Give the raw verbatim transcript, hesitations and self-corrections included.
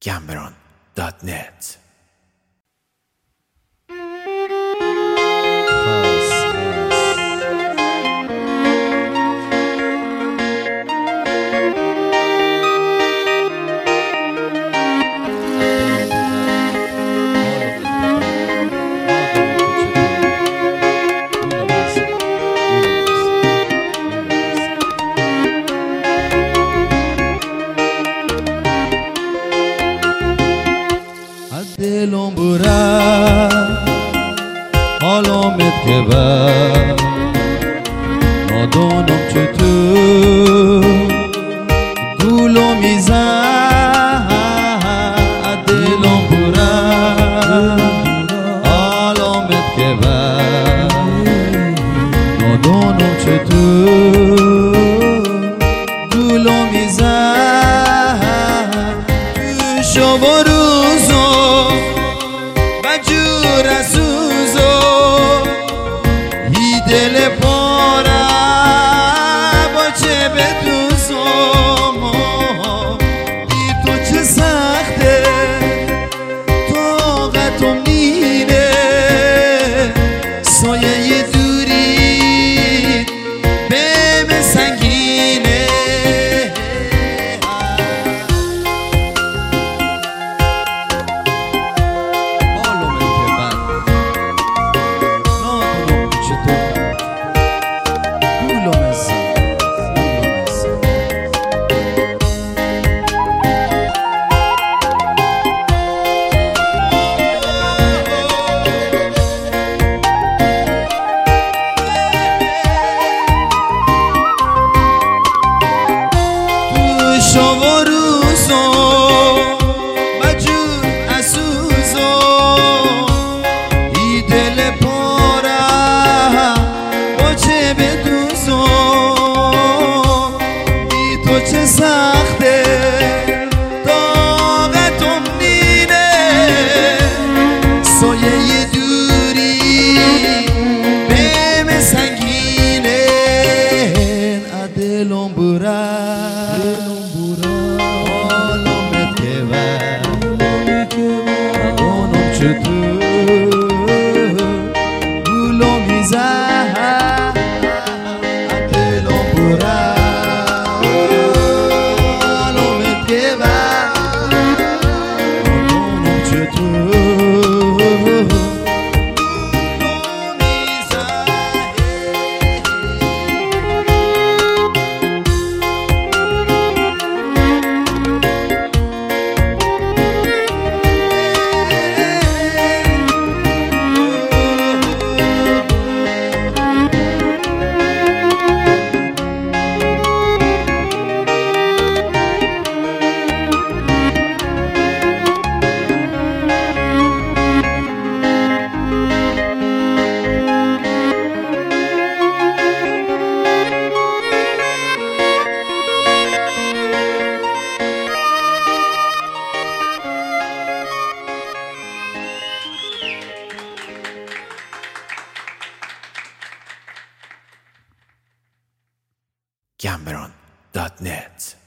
Gamberon dot net. دلم بره حالامت که بر نادانم چطور گولو میزن دلم بره حالامت که بر نادانم چطور گولو میزن تو شب و روزو بجور سوزو هی دل پاره با چه بدوزم ای تو چه سخته طاقتم نینه سایه دوری بهم سنگینه شب و روزو مجور اسوزو ای دل پاره با چه بدوزو ای تو چه سخته طاقتم نینه سایه دوری بهم سنگینه دلم بره حالامت که بر نادانم چطور گولو میزن دلم بره حالامت که بر نادانم چطور Gamberon dot net.